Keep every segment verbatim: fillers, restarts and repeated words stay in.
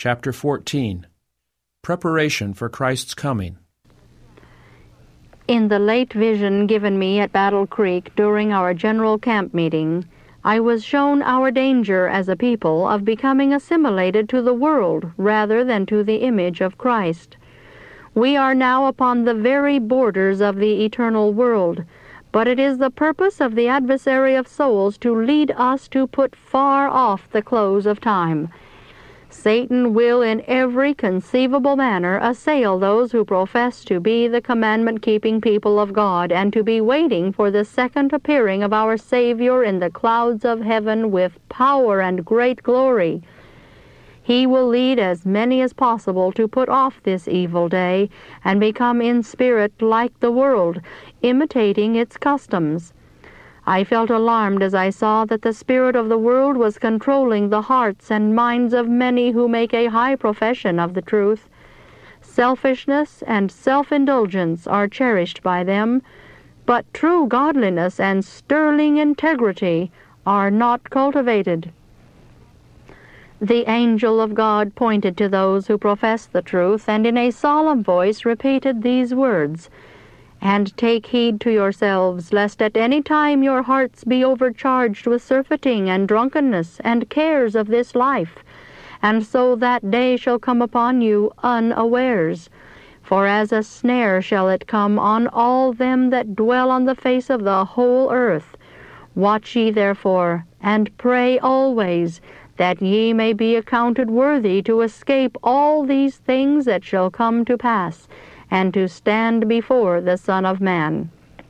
chapter fourteen. Preparation for Christ's coming. In the late vision given me at Battle Creek during our general camp meeting, I was shown our danger as a people of becoming assimilated to the world rather than to the image of Christ. We are now upon the very borders of the eternal world, but it is the purpose of the adversary of souls to lead us to put far off the close of time. Satan will in every conceivable manner assail those who profess to be the commandment-keeping people of God and to be waiting for the second appearing of our Savior in the clouds of heaven with power and great glory. He will lead as many as possible to put off this evil day and become in spirit like the world, imitating its customs. I felt alarmed as I saw that the spirit of the world was controlling the hearts and minds of many who make a high profession of the truth. Selfishness and self-indulgence are cherished by them, but true godliness and sterling integrity are not cultivated. The angel of God pointed to those who profess the truth, and in a solemn voice repeated these words, "And take heed to yourselves, lest at any time your hearts be overcharged with surfeiting and drunkenness and cares of this life, and so that day shall come upon you unawares. For as a snare shall it come on all them that dwell on the face of the whole earth. Watch ye therefore, and pray always, that ye may be accounted worthy to escape all these things that shall come to pass, and to stand before the Son of Man."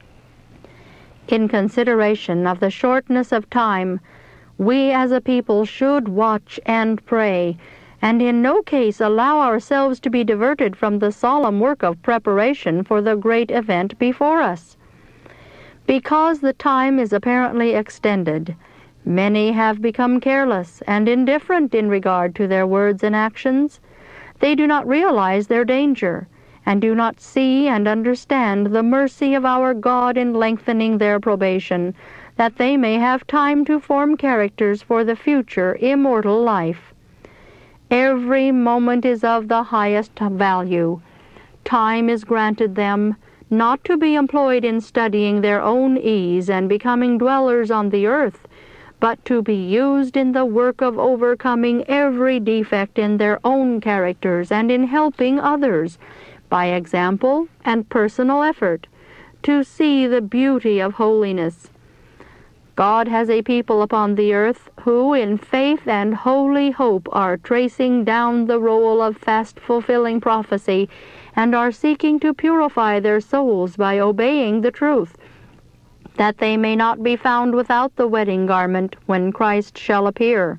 In consideration of the shortness of time, we as a people should watch and pray, and in no case allow ourselves to be diverted from the solemn work of preparation for the great event before us. Because the time is apparently extended, many have become careless and indifferent in regard to their words and actions. They do not realize their danger, and do not see and understand the mercy of our God in lengthening their probation, that they may have time to form characters for the future immortal life. Every moment is of the highest value. Time is granted them, not to be employed in studying their own ease and becoming dwellers on the earth, but to be used in the work of overcoming every defect in their own characters and in helping others, by example and personal effort, to see the beauty of holiness. God has a people upon the earth who in faith and holy hope are tracing down the roll of fast-fulfilling prophecy and are seeking to purify their souls by obeying the truth, that they may not be found without the wedding garment when Christ shall appear.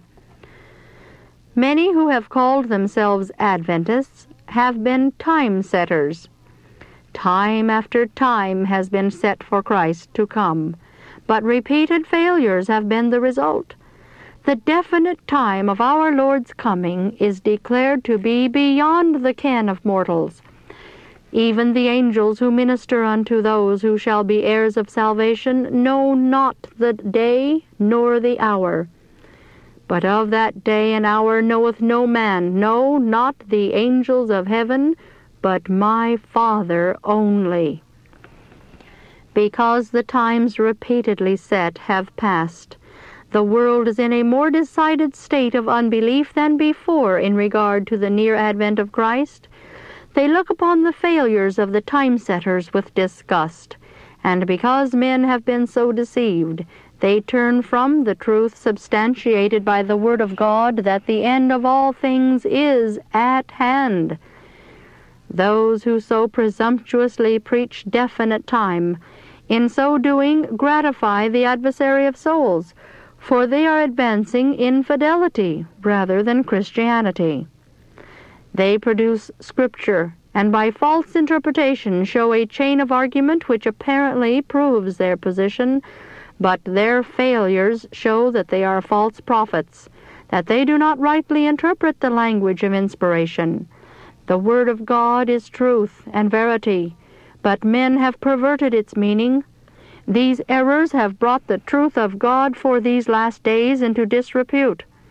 Many who have called themselves Adventists have been time-setters. Time after time has been set for Christ to come, but repeated failures have been the result. The definite time of our Lord's coming is declared to be beyond the ken of mortals. Even the angels who minister unto those who shall be heirs of salvation know not the day nor the hour. But of that day and hour knoweth no man, no, not the angels of heaven, but my Father only. Because the times repeatedly set have passed, the world is in a more decided state of unbelief than before in regard to the near advent of Christ. They look upon the failures of the time-setters with disgust, and because men have been so deceived, they turn from the truth substantiated by the Word of God that the end of all things is at hand. Those who so presumptuously preach definite time, in so doing gratify the adversary of souls, for they are advancing infidelity rather than Christianity. They produce Scripture, and by false interpretation show a chain of argument which apparently proves their position, but their failures show that they are false prophets, that they do not rightly interpret the language of inspiration. The Word of God is truth and verity, but men have perverted its meaning. These errors have brought the truth of God for these last days into disrepute,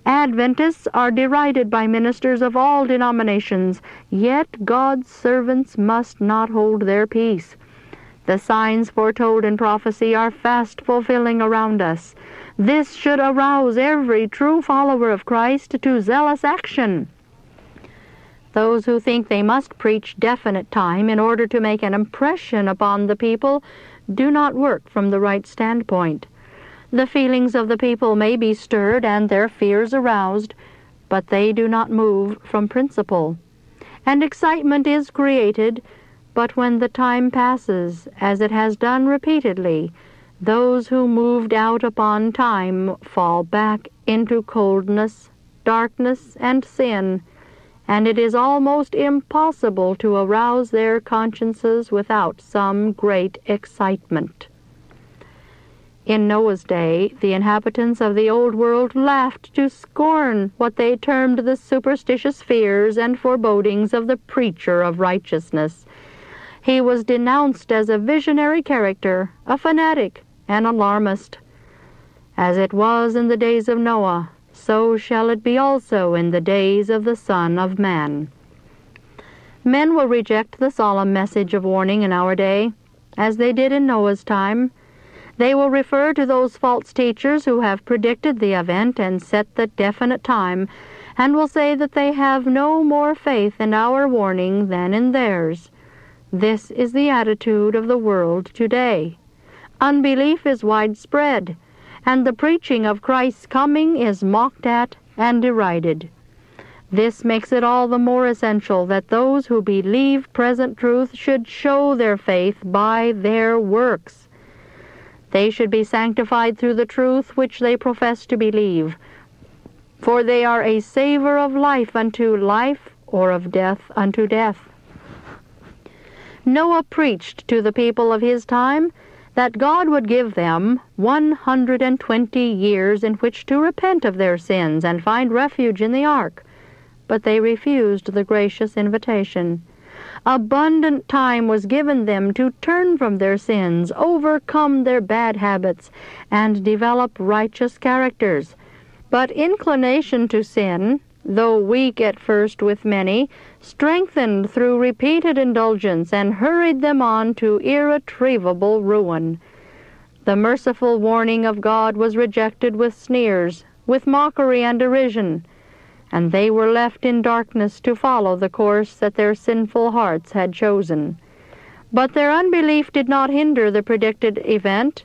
Adventists are derided by ministers of all denominations, yet God's servants must not hold their peace. The signs foretold in prophecy are fast fulfilling around us. This should arouse every true follower of Christ to zealous action. Those who think they must preach definite time in order to make an impression upon the people do not work from the right standpoint. The feelings of the people may be stirred and their fears aroused, but they do not move from principle. And excitement is created, but when the time passes, as it has done repeatedly, those who moved out upon time fall back into coldness, darkness, and sin, and it is almost impossible to arouse their consciences without some great excitement. In Noah's day, the inhabitants of the old world laughed to scorn what they termed the superstitious fears and forebodings of the preacher of righteousness. He was denounced as a visionary character, a fanatic, an alarmist. As it was in the days of Noah, so shall it be also in the days of the Son of Man. Men will reject the solemn message of warning in our day, as they did in Noah's time. They will refer to those false teachers who have predicted the event and set the definite time, and will say that they have no more faith in our warning than in theirs. This is the attitude of the world today. Unbelief is widespread, and the preaching of Christ's coming is mocked at and derided. This makes it all the more essential that those who believe present truth should show their faith by their works. They should be sanctified through the truth which they profess to believe, for they are a savor of life unto life, or of death unto death. Noah preached to the people of his time that God would give them one hundred and twenty years in which to repent of their sins and find refuge in the ark, but they refused the gracious invitation. Abundant time was given them to turn from their sins, overcome their bad habits, and develop righteous characters. But inclination to sin, though weak at first with many, strengthened through repeated indulgence and hurried them on to irretrievable ruin. The merciful warning of God was rejected with sneers, with mockery and derision, and they were left in darkness to follow the course that their sinful hearts had chosen. But their unbelief did not hinder the predicted event.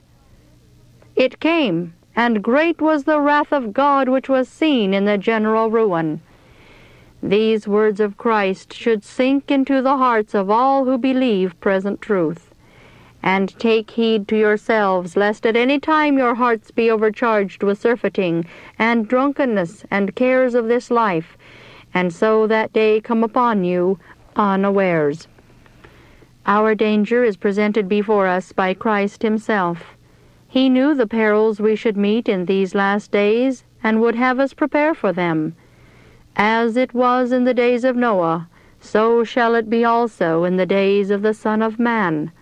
It came, and great was the wrath of God which was seen in the general ruin. These words of Christ should sink into the hearts of all who believe present truth. And take heed to yourselves, lest at any time your hearts be overcharged with surfeiting, and drunkenness, and cares of this life, and so that day come upon you unawares. Our danger is presented before us by Christ himself. He knew the perils we should meet in these last days, and would have us prepare for them. As it was in the days of Noah, so shall it be also in the days of the Son of Man.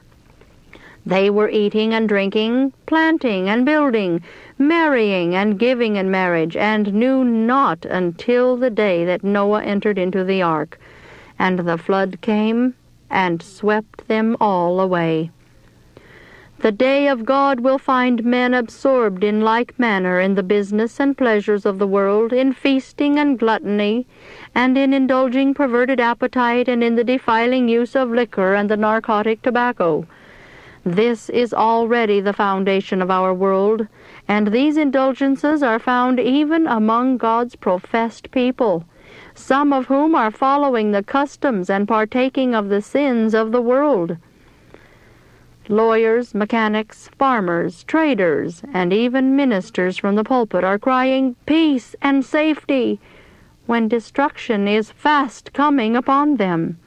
They were eating and drinking, planting and building, marrying and giving in marriage, and knew not until the day that Noah entered into the ark, and the flood came and swept them all away. The day of God will find men absorbed in like manner in the business and pleasures of the world, in feasting and gluttony, and in indulging perverted appetite, and in the defiling use of liquor and the narcotic tobacco. This is already the foundation of our world, and these indulgences are found even among God's professed people, some of whom are following the customs and partaking of the sins of the world. Lawyers, mechanics, farmers, traders, and even ministers from the pulpit are crying peace and safety, when destruction is fast coming upon them.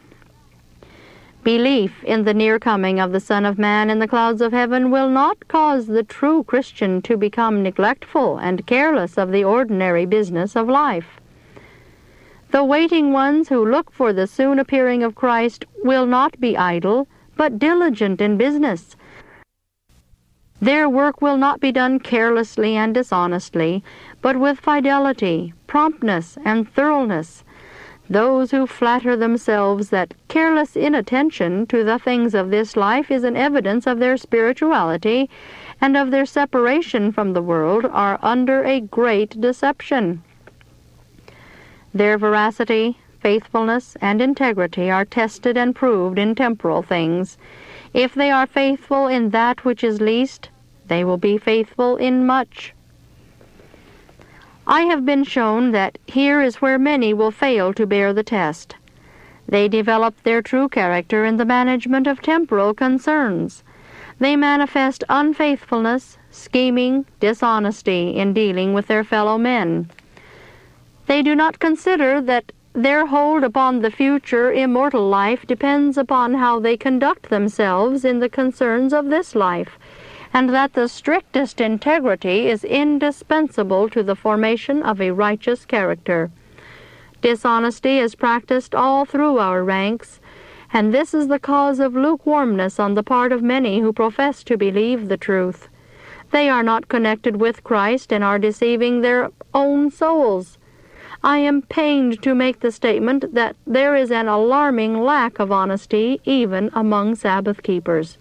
Belief in the near coming of the Son of Man in the clouds of heaven will not cause the true Christian to become neglectful and careless of the ordinary business of life. The waiting ones who look for the soon appearing of Christ will not be idle, but diligent in business. Their work will not be done carelessly and dishonestly, but with fidelity, promptness, and thoroughness. Those who flatter themselves that careless inattention to the things of this life is an evidence of their spirituality and of their separation from the world are under a great deception. Their veracity, faithfulness, and integrity are tested and proved in temporal things. If they are faithful in that which is least, they will be faithful in much. I have been shown that here is where many will fail to bear the test. They develop their true character in the management of temporal concerns. They manifest unfaithfulness, scheming, dishonesty in dealing with their fellow men. They do not consider that their hold upon the future immortal life depends upon how they conduct themselves in the concerns of this life, and that the strictest integrity is indispensable to the formation of a righteous character. Dishonesty is practiced all through our ranks, and this is the cause of lukewarmness on the part of many who profess to believe the truth. They are not connected with Christ and are deceiving their own souls. I am pained to make the statement that there is an alarming lack of honesty even among Sabbath keepers.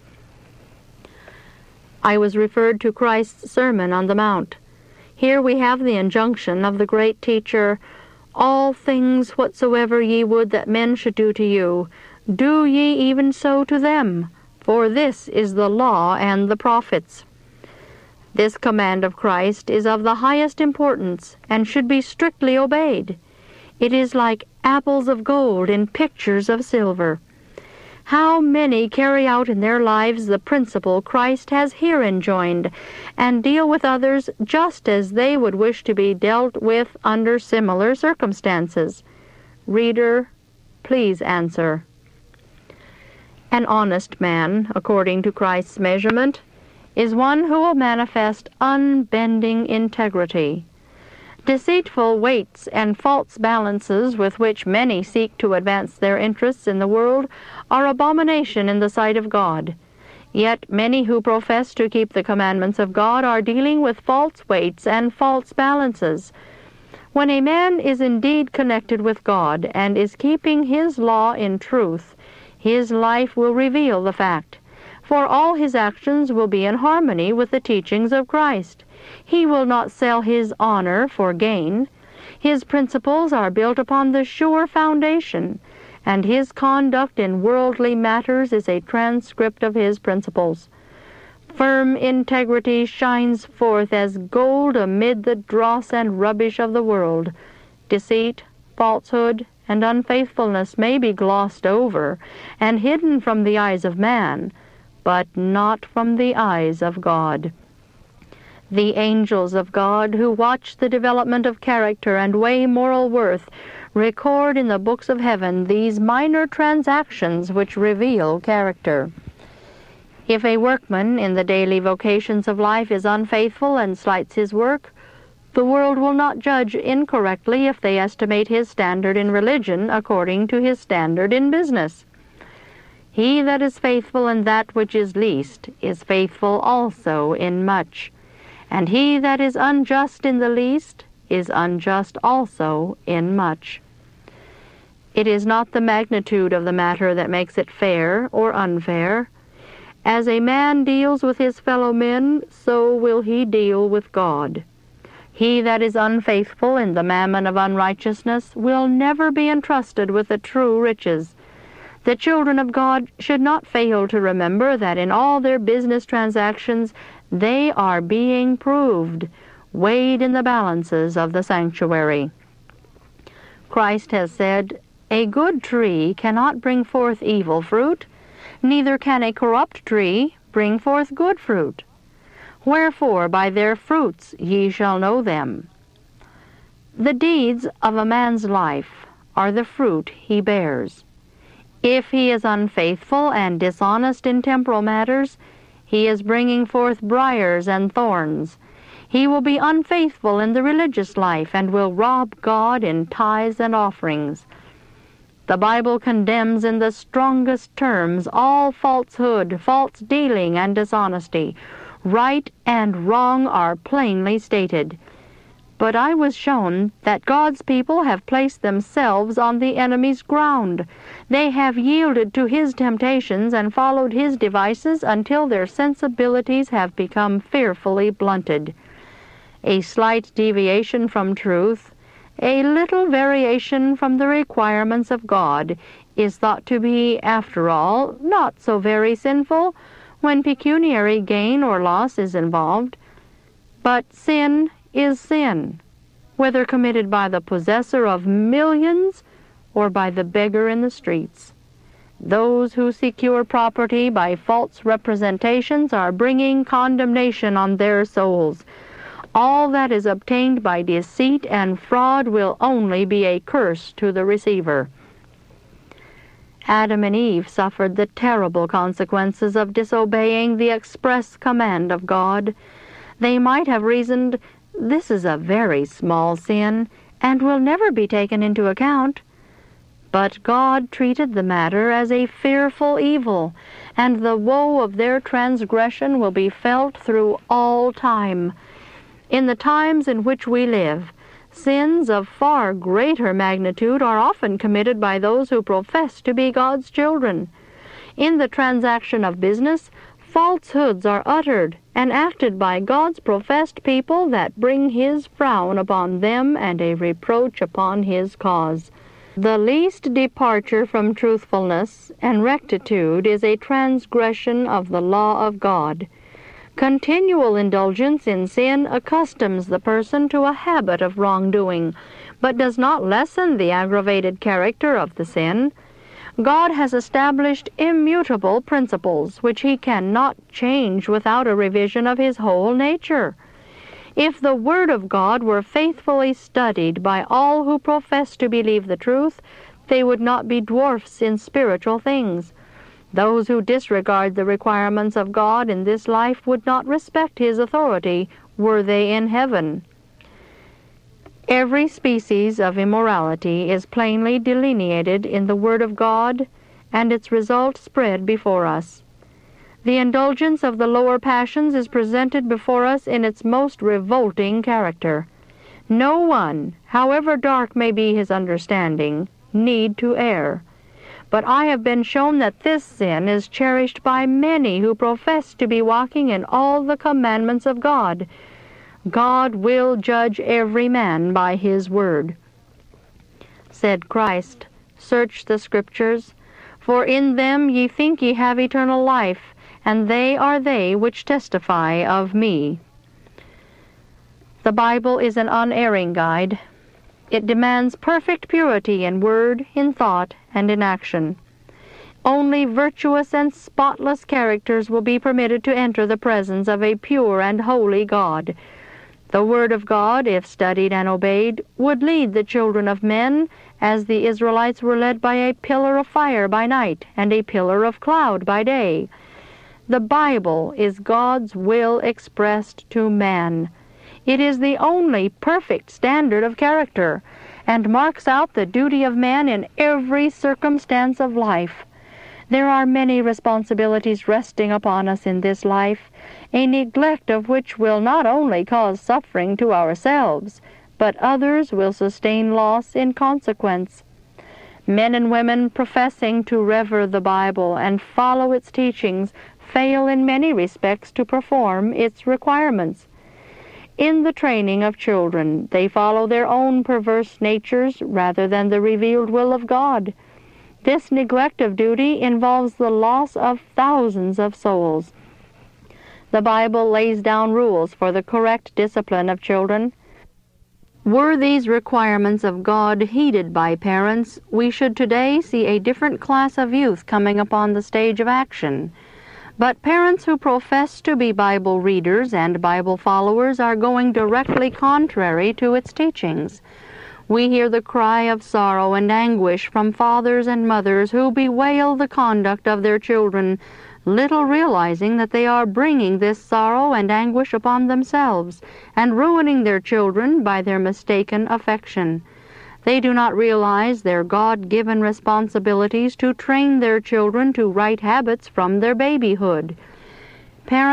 I was referred to Christ's Sermon on the Mount. Here we have the injunction of the great teacher, "All things whatsoever ye would that men should do to you, do ye even so to them, for this is the law and the prophets." This command of Christ is of the highest importance and should be strictly obeyed. It is like apples of gold in pictures of silver. How many carry out in their lives the principle Christ has here enjoined, and deal with others just as they would wish to be dealt with under similar circumstances? Reader, please answer. An honest man, according to Christ's measurement, is one who will manifest unbending integrity. Deceitful weights and false balances with which many seek to advance their interests in the world are abomination in the sight of God. Yet many who profess to keep the commandments of God are dealing with false weights and false balances. When a man is indeed connected with God and is keeping His law in truth, his life will reveal the fact, for all his actions will be in harmony with the teachings of Christ. He will not sell his honor for gain. His principles are built upon the sure foundation, and his conduct in worldly matters is a transcript of his principles. Firm integrity shines forth as gold amid the dross and rubbish of the world. Deceit, falsehood, and unfaithfulness may be glossed over and hidden from the eyes of man, but not from the eyes of God. The angels of God, who watch the development of character and weigh moral worth, record in the books of heaven these minor transactions which reveal character. If a workman in the daily vocations of life is unfaithful and slights his work, the world will not judge incorrectly if they estimate his standard in religion according to his standard in business. He that is faithful in that which is least is faithful also in much, and he that is unjust in the least is unjust also in much. It is not the magnitude of the matter that makes it fair or unfair. As a man deals with his fellow men, so will he deal with God. He that is unfaithful in the mammon of unrighteousness will never be entrusted with the true riches. The children of God should not fail to remember that in all their business transactions they are being proved, weighed in the balances of the sanctuary. Christ has said, "A good tree cannot bring forth evil fruit, neither can a corrupt tree bring forth good fruit. Wherefore by their fruits ye shall know them." The deeds of a man's life are the fruit he bears. If he is unfaithful and dishonest in temporal matters, he is bringing forth briars and thorns. He will be unfaithful in the religious life and will rob God in tithes and offerings. The Bible condemns in the strongest terms all falsehood, false dealing, and dishonesty, Right and wrong are plainly stated. But I was shown that God's people have placed themselves on the enemy's ground. They have yielded to his temptations and followed his devices until their sensibilities have become fearfully blunted. A slight deviation from truth, a little variation from the requirements of God, is thought to be, after all, not so very sinful when pecuniary gain or loss is involved. But sin is sin, whether committed by the possessor of millions or by the beggar in the streets. Those who secure property by false representations are bringing condemnation on their souls. All that is obtained by deceit and fraud will only be a curse to the receiver. Adam and Eve suffered the terrible consequences of disobeying the express command of God. They might have reasoned, "This is a very small sin, and will never be taken into account." But God treated the matter as a fearful evil, and the woe of their transgression will be felt through all time. In the times in which we live, sins of far greater magnitude are often committed by those who profess to be God's children. In the transaction of business, falsehoods are uttered and acted by God's professed people that bring his frown upon them and a reproach upon his cause. The least departure from truthfulness and rectitude is a transgression of the law of God. Continual indulgence in sin accustoms the person to a habit of wrongdoing, but does not lessen the aggravated character of the sin. God has established immutable principles which he cannot change without a revision of his whole nature. If the Word of God were faithfully studied by all who profess to believe the truth, they would not be dwarfs in spiritual things. Those who disregard the requirements of God in this life would not respect his authority were they in heaven. Every species of immorality is plainly delineated in the Word of God, and its result spread before us. The indulgence of the lower passions is presented before us in its most revolting character. No one, however dark may be his understanding, need to err. But I have been shown that this sin is cherished by many who profess to be walking in all the commandments of God. God will judge every man by his word. Said Christ, "Search the Scriptures, for in them ye think ye have eternal life, and they are they which testify of me." The Bible is an unerring guide. It demands perfect purity in word, in thought, and in action. Only virtuous and spotless characters will be permitted to enter the presence of a pure and holy God. The Word of God, if studied and obeyed, would lead the children of men as the Israelites were led by a pillar of fire by night and a pillar of cloud by day. The Bible is God's will expressed to man. It is the only perfect standard of character, and marks out the duty of man in every circumstance of life. There are many responsibilities resting upon us in this life, a neglect of which will not only cause suffering to ourselves, but others will sustain loss in consequence. Men and women professing to revere the Bible and follow its teachings fail in many respects to perform its requirements. In the training of children, they follow their own perverse natures rather than the revealed will of God. This neglect of duty involves the loss of thousands of souls. The Bible lays down rules for the correct discipline of children. Were these requirements of God heeded by parents, we should today see a different class of youth coming upon the stage of action. But parents who profess to be Bible readers and Bible followers are going directly contrary to its teachings. We hear the cry of sorrow and anguish from fathers and mothers who bewail the conduct of their children, little realizing that they are bringing this sorrow and anguish upon themselves and ruining their children by their mistaken affection. They do not realize their God-given responsibilities to train their children to right habits from their babyhood. Parents,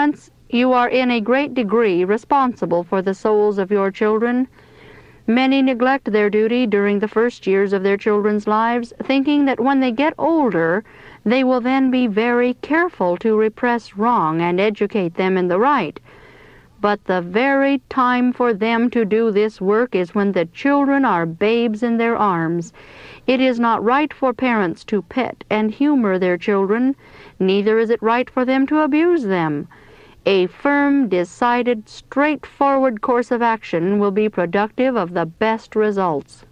You are in a great degree responsible for the souls of your children. Many neglect their duty during the first years of their children's lives, thinking that when they get older, they will then be very careful to repress wrong and educate them in the right. But the very time for them to do this work is when the children are babes in their arms. It is not right for parents to pet and humor their children, neither is it right for them to abuse them. A firm, decided, straightforward course of action will be productive of the best results.